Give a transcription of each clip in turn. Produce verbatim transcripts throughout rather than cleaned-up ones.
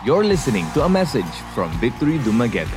You're listening to a message from Victory Dumaguete.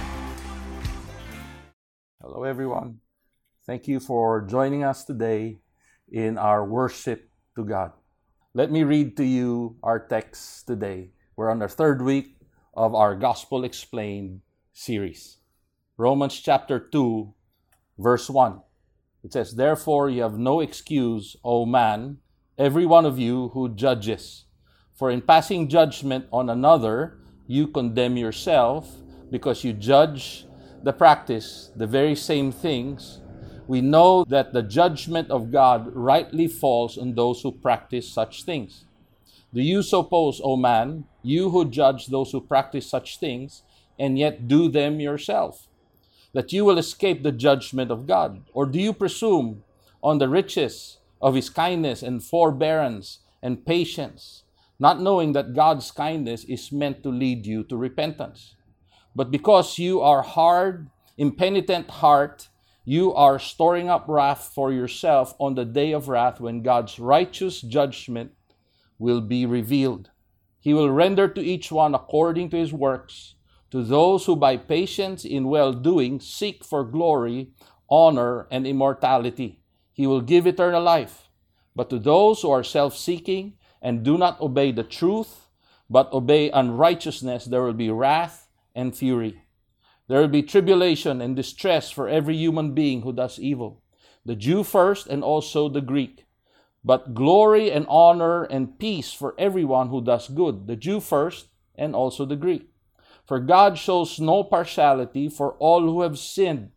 Hello, everyone. Thank you for joining us today in our worship to God. Let me read to you our text today. We're on the third week of our Gospel Explained series. Romans chapter two, verse one. It says, "Therefore you have no excuse, O man, every one of you who judges. For in passing judgment on another, you condemn yourself, because you judge the practice, the very same things. We know that the judgment of God rightly falls on those who practice such things. Do you suppose, O man, you who judge those who practice such things, and yet do them yourself, that you will escape the judgment of God? Or do you presume on the riches of His kindness and forbearance and patience, not knowing that God's kindness is meant to lead you to repentance? But because you are hard, impenitent heart, you are storing up wrath for yourself on the day of wrath, when God's righteous judgment will be revealed. He will render to each one according to his works. To those who by patience in well-doing seek for glory, honor, and immortality, He will give eternal life. But to those who are self-seeking and do not obey the truth, but obey unrighteousness, there will be wrath and fury. There will be tribulation and distress for every human being who does evil, the Jew first and also the Greek. But glory and honor and peace for everyone who does good, the Jew first and also the Greek. For God shows no partiality, for all who have sinned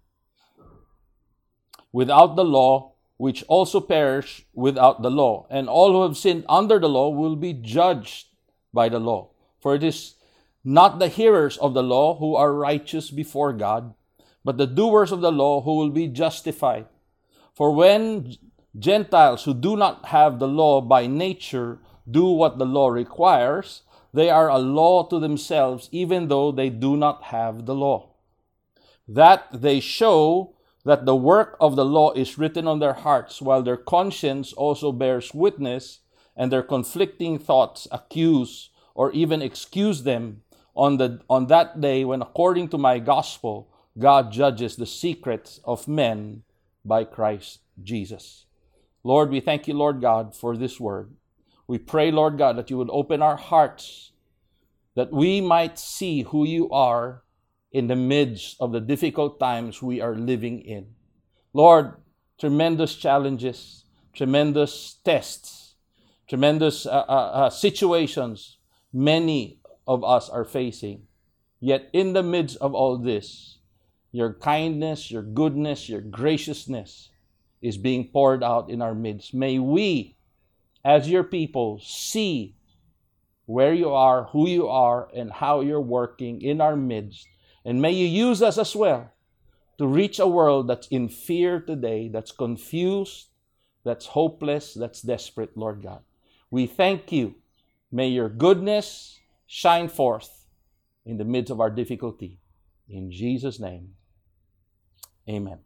without the law, which also perish without the law, and all who have sinned under the law will be judged by the law. For it is not the hearers of the law who are righteous before God, but the doers of the law who will be justified. For when Gentiles who do not have the law by nature do what the law requires, they are a law to themselves, even though they do not have the law, that they show that the work of the law is written on their hearts, while their conscience also bears witness, and their conflicting thoughts accuse or even excuse them on the on that day when, according to my gospel, God judges the secrets of men by Christ Jesus." Lord, we thank you, Lord God, for this word. We pray, Lord God, that you would open our hearts, that we might see who you are in the midst of the difficult times we are living in. Lord, tremendous challenges, tremendous tests, tremendous uh, uh, uh, situations many of us are facing. Yet in the midst of all this, your kindness, your goodness, your graciousness is being poured out in our midst. May we, as your people, see where you are, who you are, and how you're working in our midst. And may you use us as well to reach a world that's in fear today, that's confused, that's hopeless, that's desperate, Lord God. We thank you. May your goodness shine forth in the midst of our difficulty. In Jesus' name, amen.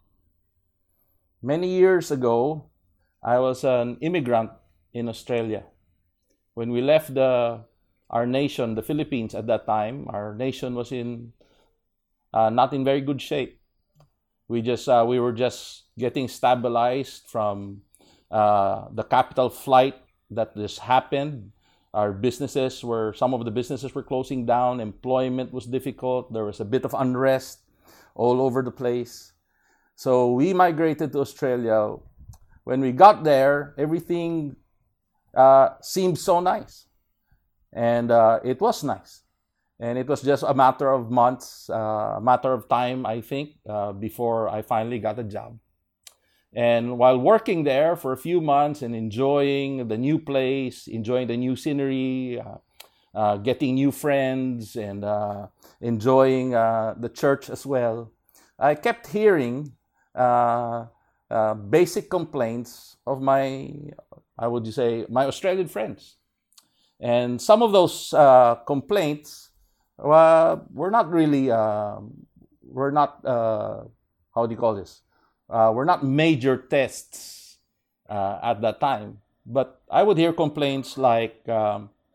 Many years ago, I was an immigrant in Australia. When we left the our nation, the Philippines at that time, our nation was in uh, not in very good shape. We just uh, we were just getting stabilized from uh, the capital flight that just happened. Our businesses were some of the businesses were closing down. Employment was difficult. There was a bit of unrest all over the place. So we migrated to Australia. When we got there, everything uh, seemed so nice. And uh, it was nice. And it was just a matter of months, uh, a matter of time, I think, uh, before I finally got a job. And while working there for a few months and enjoying the new place, enjoying the new scenery, uh, uh, getting new friends, and uh, enjoying uh, the church as well, I kept hearing uh, uh, basic complaints of my, I would say, my Australian friends. And some of those uh, complaints uh, were not really, uh, were not, uh, how do you call this? Uh, were not major tests uh, at that time. But I would hear complaints like, um,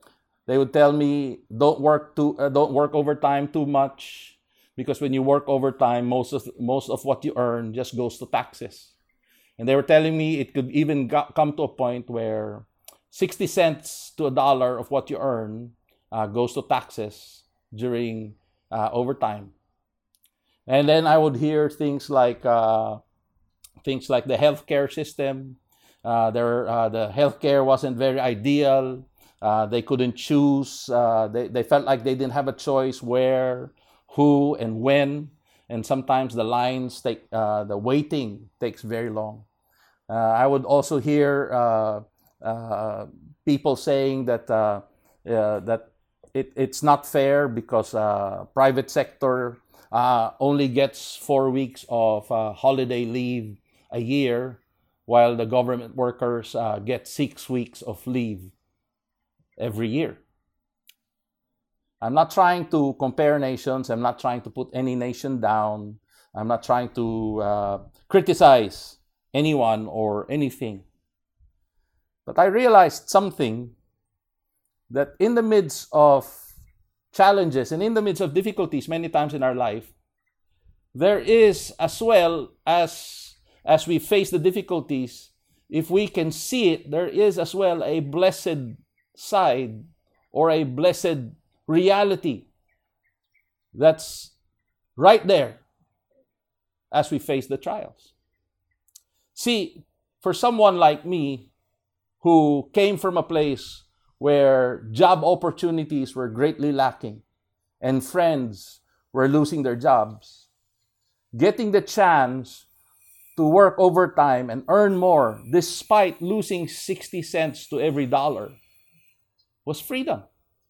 They would tell me, don't work too, uh, don't work overtime too much, because when you work overtime, most of most of what you earn just goes to taxes. And they were telling me it could even go, come to a point where sixty cents to a dollar of what you earn uh, goes to taxes during uh, overtime. And then I would hear things like uh, things like the healthcare system. Uh, their, uh, the healthcare wasn't very ideal. Uh, they couldn't choose. Uh, they, they felt like they didn't have a choice where, who, and when. And sometimes the lines take, uh, the waiting takes very long. Uh, I would also hear uh, uh, people saying that uh, uh, that it, it's not fair because uh, private sector uh, only gets four weeks of uh, holiday leave a year, while the government workers uh, get six weeks of leave every year. I'm not trying to compare nations. I'm not trying to put any nation down. I'm not trying to uh, criticize anyone or anything. But I realized something, that in the midst of challenges and in the midst of difficulties many times in our life, there is, as well as as we face the difficulties, if we can see it, there is as well a blessed side or a blessed reality that's right there as we face the trials. See, for someone like me who came from a place where job opportunities were greatly lacking and friends were losing their jobs, getting the chance to work overtime and earn more despite losing sixty cents to every dollar was freedom.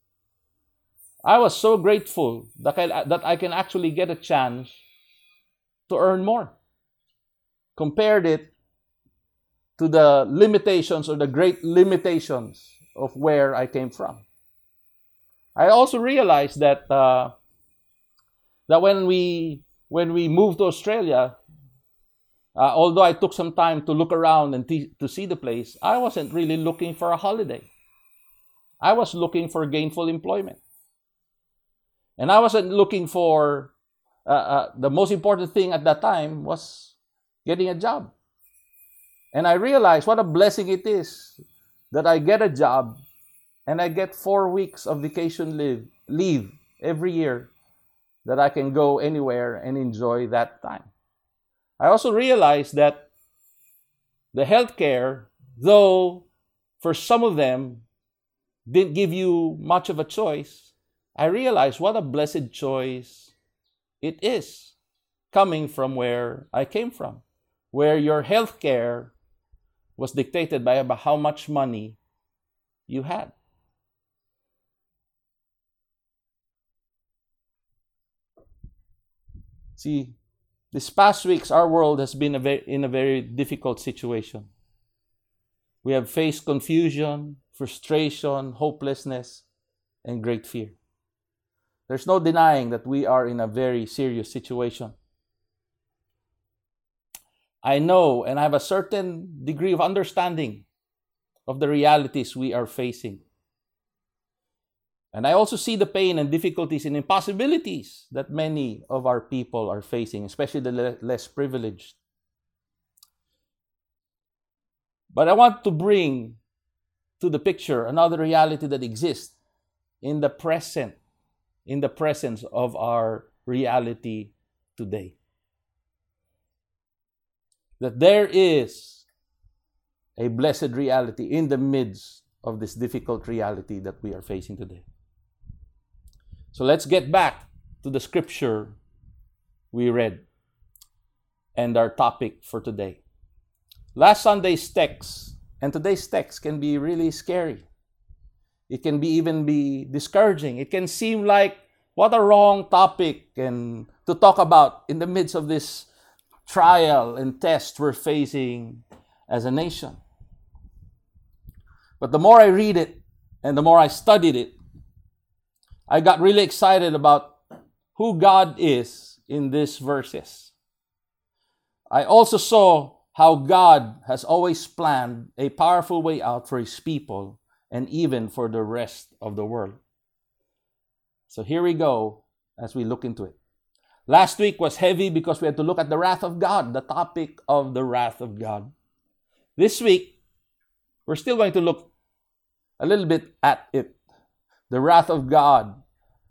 I was so grateful that I, that I can actually get a chance to earn more. Compared it to the limitations or the great limitations of where I came from. I also realized that uh, that when we when we moved to Australia, uh, although I took some time to look around and t- to see the place, I wasn't really looking for a holiday. I was looking for gainful employment. And I wasn't looking for, uh, uh, the most important thing at that time was getting a job. And I realized what a blessing it is that I get a job and I get four weeks of vacation leave, leave every year, that I can go anywhere and enjoy that time. I also realized that the healthcare, though for some of them didn't give you much of a choice, I realized what a blessed choice it is coming from where I came from, where your healthcare was dictated by about how much money you had. See, these past weeks, our world has been a very, in a very difficult situation. We have faced confusion, frustration, hopelessness, and great fear. There's no denying that we are in a very serious situation. I know and I have a certain degree of understanding of the realities we are facing. And I also see the pain and difficulties and impossibilities that many of our people are facing, especially the le- less privileged. But I want to bring to the picture another reality that exists in the present, in the presence of our reality today. That there is a blessed reality in the midst of this difficult reality that we are facing today. So let's get back to the scripture we read and our topic for today. Last Sunday's text and today's text can be really scary. It can be even be discouraging. It can seem like what a wrong topic and to talk about in the midst of this trial and test we're facing as a nation. But the more I read it and the more I studied it, I got really excited about who God is in these verses. I also saw how God has always planned a powerful way out for His people and even for the rest of the world. So here we go as we look into it. Last week was heavy because we had to look at the wrath of God, the topic of the wrath of God. This week, we're still going to look a little bit at it, the wrath of God,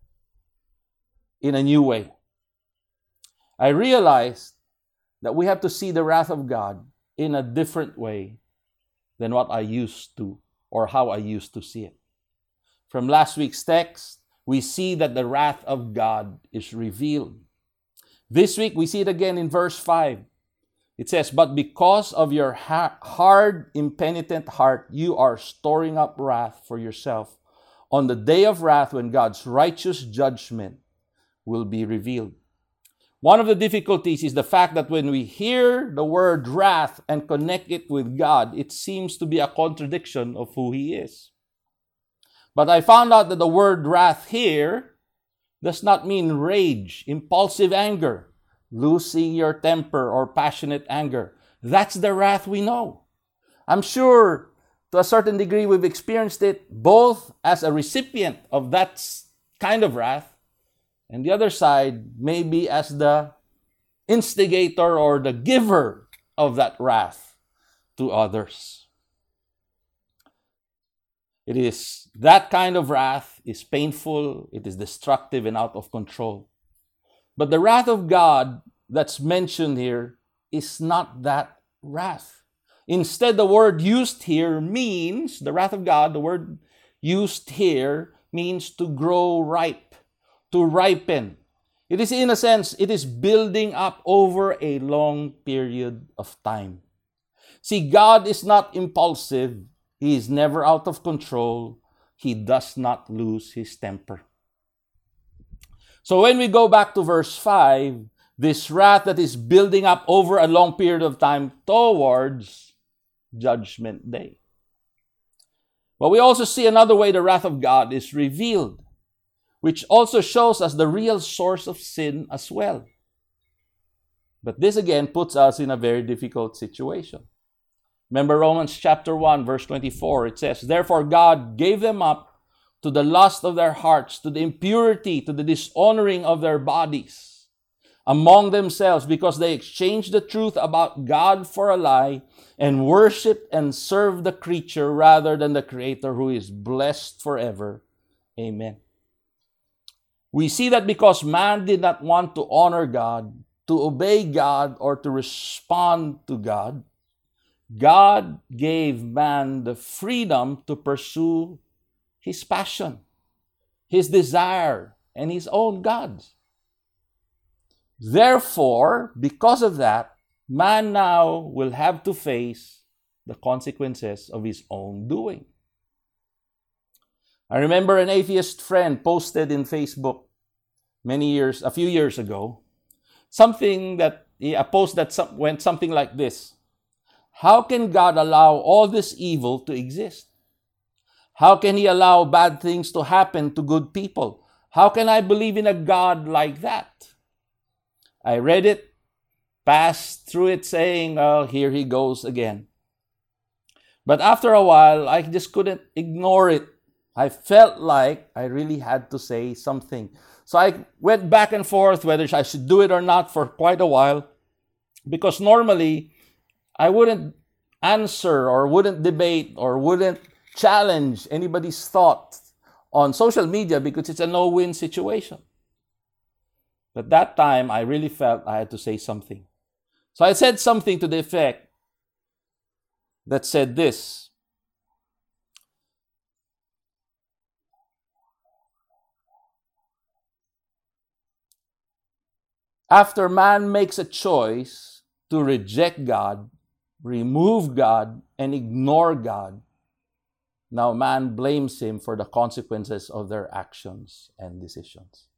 in a new way. I realized that we have to see the wrath of God in a different way than what I used to, or how I used to see it. From last week's text, we see that the wrath of God is revealed. This week, we see it again in verse five. It says, "But because of your ha- hard, impenitent heart, you are storing up wrath for yourself on the day of wrath when God's righteous judgment will be revealed." One of the difficulties is the fact that when we hear the word wrath and connect it with God, it seems to be a contradiction of who He is. But I found out that the word wrath here does not mean rage, impulsive anger, losing your temper, or passionate anger. That's the wrath we know. I'm sure to a certain degree we've experienced it both as a recipient of that kind of wrath, and the other side maybe as the instigator or the giver of that wrath to others. It is that kind of wrath is painful, it is destructive and out of control. But the wrath of God that's mentioned here is not that wrath. Instead, the word used here means, the wrath of God, the word used here means to grow ripe, to ripen. It is, in a sense, it is building up over a long period of time. See, God is not impulsive. He is never out of control. He does not lose His temper. So when we go back to verse five, this wrath that is building up over a long period of time towards Judgment Day. But we also see another way the wrath of God is revealed, which also shows us the real source of sin as well. But this again puts us in a very difficult situation. Remember Romans chapter one, verse twenty-four, it says, "Therefore God gave them up to the lust of their hearts, to the impurity, to the dishonoring of their bodies among themselves, because they exchanged the truth about God for a lie, and worshiped and served the creature rather than the Creator, who is blessed forever. Amen." We see that because man did not want to honor God, to obey God, or to respond to God, God gave man the freedom to pursue his passion, his desire, and his own gods. Therefore, because of that, man now will have to face the consequences of his own doing. I remember an atheist friend posted in Facebook many years, a few years ago, something that, a post that went something like this: "How can God allow all this evil to exist? How can He allow bad things to happen to good people? How can I believe in a God like that?" I read it, passed through it saying, "Oh, here he goes again." But after a while, I just couldn't ignore it. I felt like I really had to say something. So I went back and forth whether I should do it or not for quite a while, because normally I wouldn't answer or wouldn't debate or wouldn't challenge anybody's thought on social media because it's a no-win situation. But that time, I really felt I had to say something. So I said something to the effect that said this: after man makes a choice to reject God, remove God, and ignore God, now man blames him for the consequences of their actions and decisions.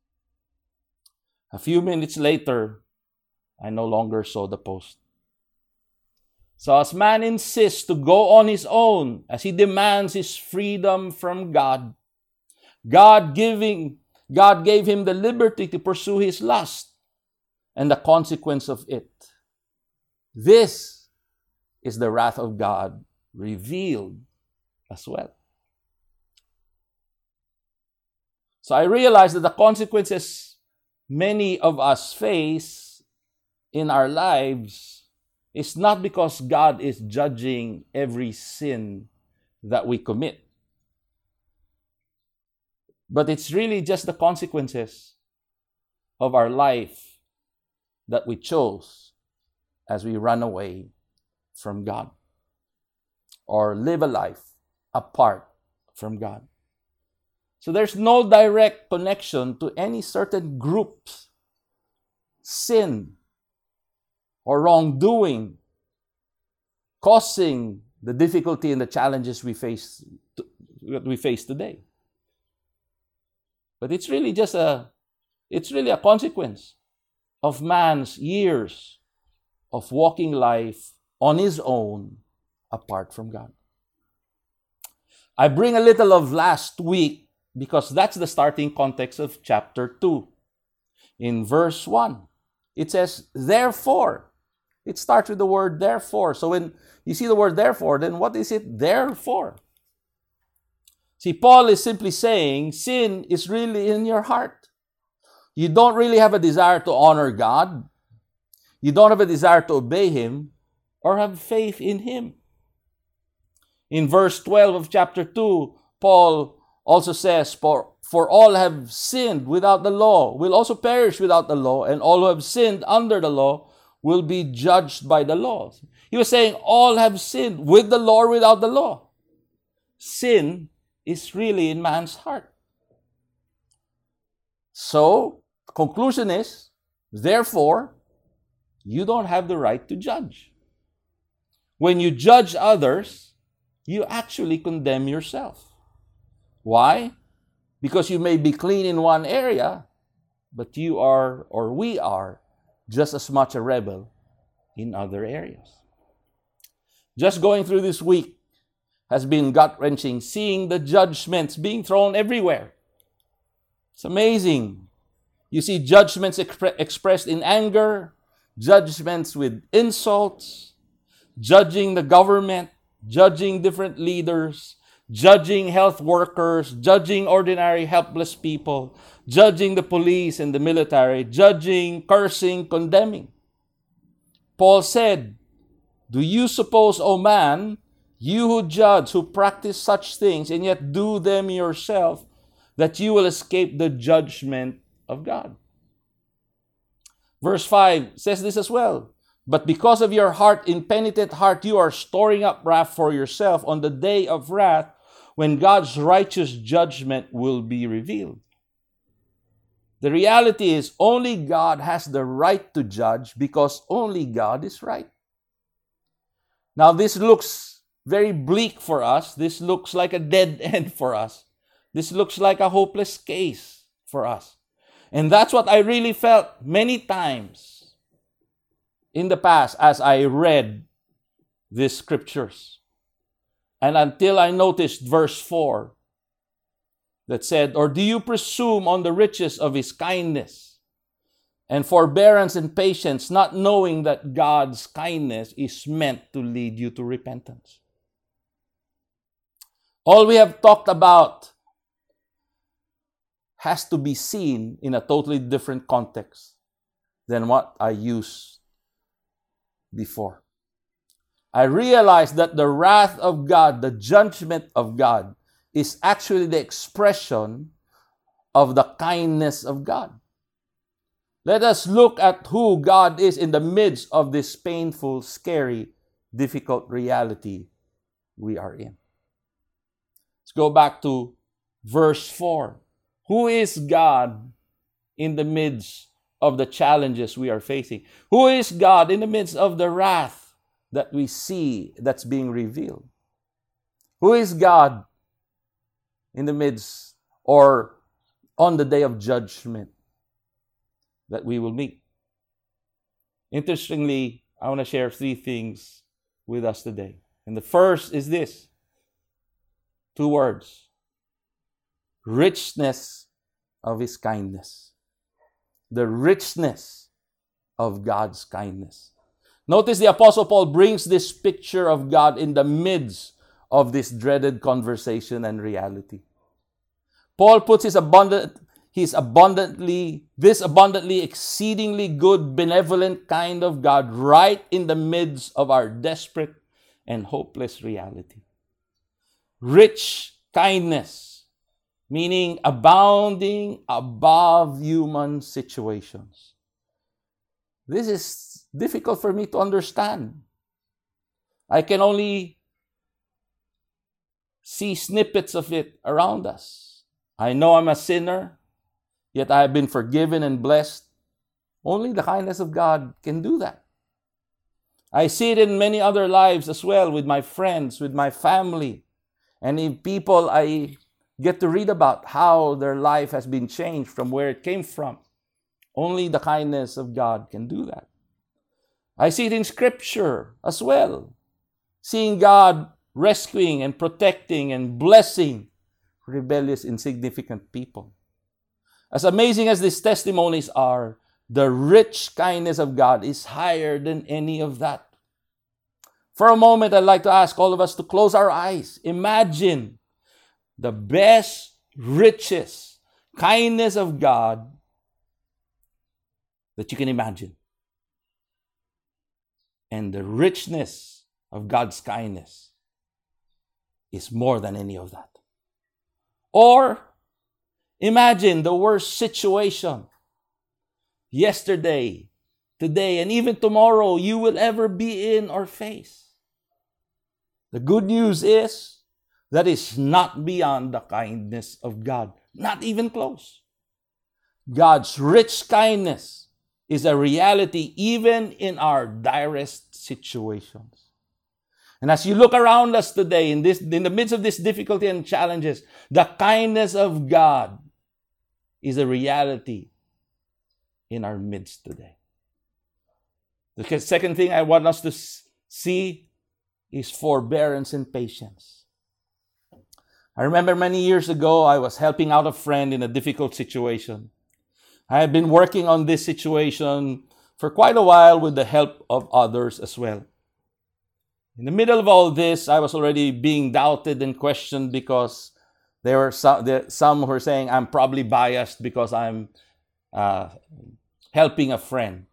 A few minutes later, I no longer saw the post. So as man insists to go on his own, as he demands his freedom from God, God giving, God gave him the liberty to pursue his lust and the consequence of it. This is the wrath of God revealed as well. So I realize that the consequences many of us face in our lives is not because God is judging every sin that we commit, but it's really just the consequences of our life that we chose as we run away from God or live a life apart from God. So there's no direct connection to any certain group's sin or wrongdoing causing the difficulty and the challenges we face that we face today. But it's really just a it's really a consequence of man's years of walking life on his own apart from God. I bring a little of last week because that's the starting context of chapter two. In verse one, it says, therefore. It starts with the word therefore. So when you see the word therefore, then what is it there for? See, Paul is simply saying sin is really in your heart. You don't really have a desire to honor God. You don't have a desire to obey Him or have faith in Him. In verse twelve of chapter two, Paul also says, For, for all have sinned without the law, will also perish without the law, and all who have sinned under the law will be judged by the law. He was saying all have sinned with the law or without the law. Sin is really in man's heart. So, the conclusion is, therefore, you don't have the right to judge. When you judge others, you actually condemn yourself. Why? Because you may be clean in one area, but you are, or we are, just as much a rebel in other areas. Just going through this week has been gut-wrenching, seeing the judgments being thrown everywhere. It's amazing. You see judgments expre- expressed in anger, judgments with insults, judging the government, judging different leaders, judging health workers, judging ordinary helpless people, judging the police and the military, judging, cursing, condemning. Paul said, do you suppose, O man, you who judge, who practice such things, and yet do them yourself, that you will escape the judgment of God? Verse five says this as well. But because of your heart, impenitent heart, you are storing up wrath for yourself on the day of wrath, when God's righteous judgment will be revealed. The reality is only God has the right to judge because only God is right. Now this looks very bleak for us. This looks like a dead end for us. This looks like a hopeless case for us. And that's what I really felt many times in the past as I read these scriptures. And until I noticed verse four that said, or do you presume on the riches of His kindness and forbearance and patience, not knowing that God's kindness is meant to lead you to repentance? All we have talked about has to be seen in a totally different context than what I used before. I realized that the wrath of God, the judgment of God, is actually the expression of the kindness of God. Let us look at who God is in the midst of this painful, scary, difficult reality we are in. Let's go back to verse four. Who is God in the midst of the challenges we are facing? Who is God in the midst of the wrath that we see that's being revealed? Who is God in the midst or on the day of judgment that we will meet? Interestingly, I want to share three things with us today. And the first is this. Two words. Richness of His kindness. The richness of God's kindness. Notice the Apostle Paul brings this picture of God in the midst of this dreaded conversation and reality. Paul puts his abundant, his abundantly, this abundantly, exceedingly good, benevolent kind of God right in the midst of our desperate and hopeless reality. Rich kindness, meaning abounding above human situations. This is difficult for me to understand. I can only see snippets of it around us. I know I'm a sinner, yet I have been forgiven and blessed. Only the kindness of God can do that. I see it in many other lives as well, with my friends, with my family, and in people I get to read about how their life has been changed from where it came from. Only the kindness of God can do that. I see it in Scripture as well, seeing God rescuing and protecting and blessing rebellious, insignificant people. As amazing as these testimonies are, the rich kindness of God is higher than any of that. For a moment, I'd like to ask all of us to close our eyes. Imagine the best, richest kindness of God that you can imagine. And the richness of God's kindness is more than any of that. Or imagine the worst situation yesterday, today, and even tomorrow you will ever be in or face. The good news is that is not beyond the kindness of God, not even close. God's rich kindness is a reality even in our direst situations. And as you look around us today, in this, in the midst of this difficulty and challenges, the kindness of God is a reality in our midst today. The second thing I want us to see is forbearance and patience. I remember many years ago, I was helping out a friend in a difficult situation. I had been working on this situation for quite a while with the help of others as well. In the middle of all this, I was already being doubted and questioned because there were some, there, some who were saying I'm probably biased because I'm uh, helping a friend.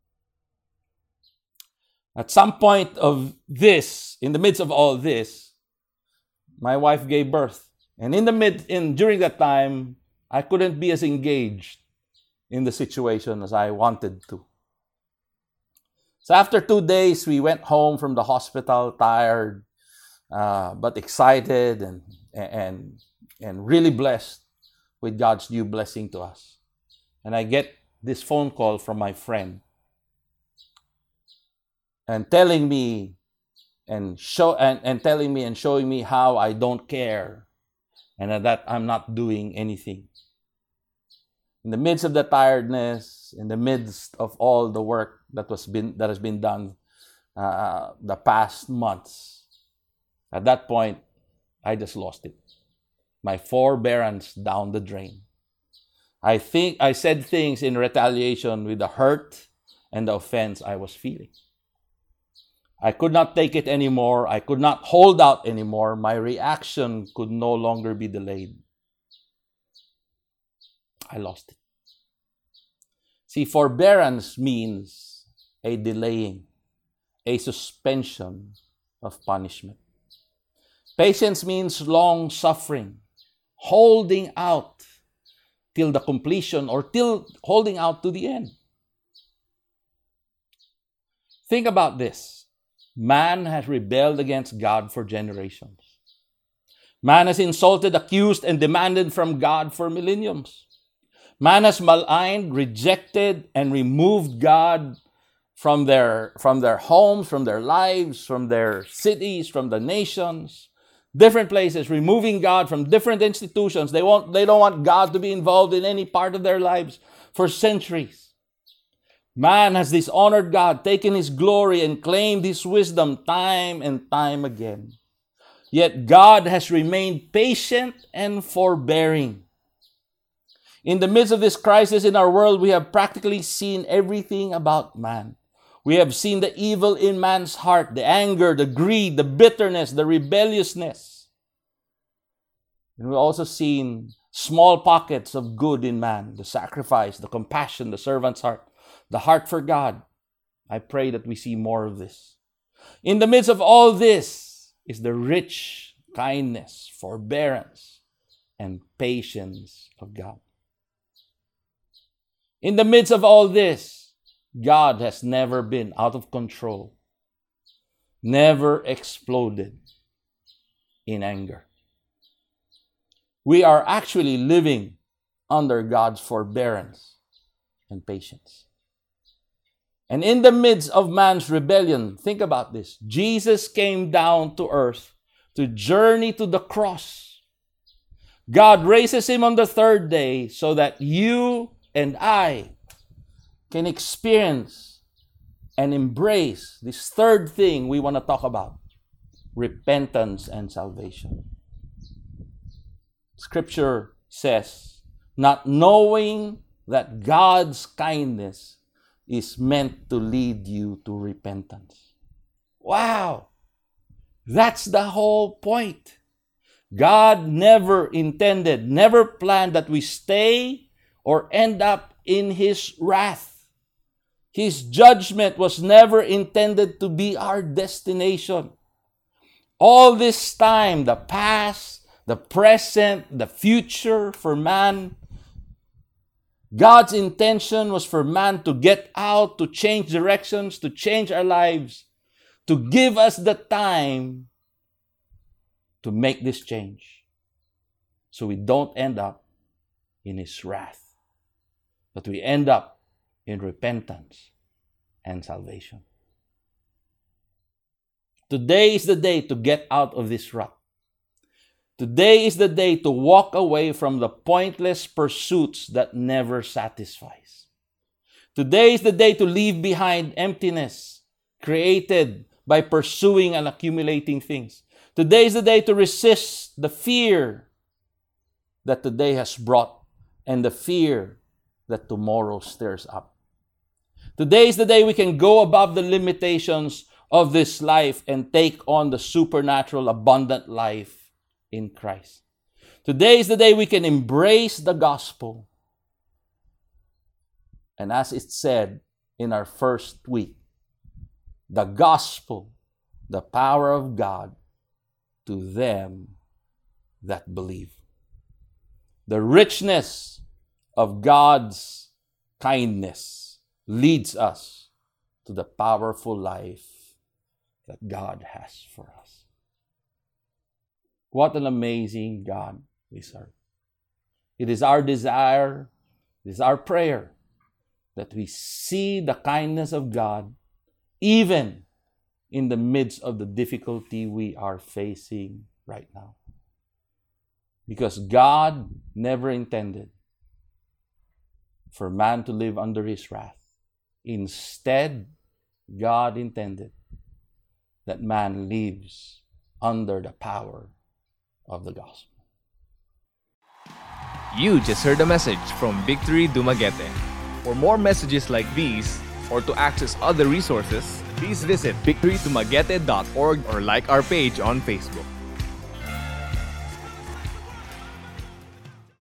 At some point of this, in the midst of all this, my wife gave birth. And in the mid, in during that time, I couldn't be as engaged in the situation as I wanted to. So after two days, we went home from the hospital, tired, uh, but excited and, and, and really blessed with God's new blessing to us. And I get this phone call from my friend and telling me and show and, and telling me and showing me how I don't care and that I'm not doing anything. In the midst of the tiredness, in the midst of all the work that was been that has been done uh, the past months, at that point, I just lost it. My forbearance down the drain. I think I said things in retaliation with the hurt and the offense I was feeling. I could not take it anymore. I could not hold out anymore. My reaction could no longer be delayed. I lost it. See, forbearance means a delaying, a suspension of punishment. Patience means long suffering, holding out till the completion or till holding out to the end. Think about this. Man has rebelled against God for generations. Man has insulted, accused, and demanded from God for millenniums. Man has maligned, rejected, and removed God from their, from their homes, from their lives, from their cities, from the nations, different places, removing God from different institutions. They won't, they don't want God to be involved in any part of their lives for centuries. Man has dishonored God, taken His glory, and claimed His wisdom time and time again. Yet God has remained patient and forbearing. In the midst of this crisis in our world, we have practically seen everything about man. We have seen the evil in man's heart, the anger, the greed, the bitterness, the rebelliousness. And we've also seen small pockets of good in man, the sacrifice, the compassion, the servant's heart, the heart for God. I pray that we see more of this. In the midst of all this is the rich kindness, forbearance, and patience of God. In the midst of all this, God has never been out of control, never exploded in anger. We are actually living under God's forbearance and patience. And in the midst of man's rebellion, think about this. Jesus came down to earth to journey to the cross. God raises him on the third day so that you and I can experience and embrace this third thing we want to talk about: repentance and salvation. Scripture says, not knowing that God's kindness is meant to lead you to repentance. Wow! That's the whole point. God never intended, never planned that we stay or end up in His wrath. His judgment was never intended to be our destination. All this time, the past, the present, the future for man, God's intention was for man to get out, to change directions, to change our lives, to give us the time to make this change so we don't end up in His wrath, but we end up in repentance and salvation. Today is the day to get out of this rut. Today is the day to walk away from the pointless pursuits that never satisfies. Today is the day to leave behind emptiness created by pursuing and accumulating things. Today is the day to resist the fear that today has brought and the fear that tomorrow stirs up. Today is the day we can go above the limitations of this life and take on the supernatural, abundant life in Christ. Today is the day we can embrace the gospel. And as it said in our first week, the gospel, the power of God to them that believe. The richness of God's kindness leads us to the powerful life that God has for us. What an amazing God we serve. It is our desire, it is our prayer that we see the kindness of God even in the midst of the difficulty we are facing right now. Because God never intended for man to live under His wrath. Instead, God intended that man lives under the power of the gospel. You just heard a message from Victory Dumaguete. For more messages like these, or to access other resources, please visit victory dumaguete dot org or like our page on Facebook.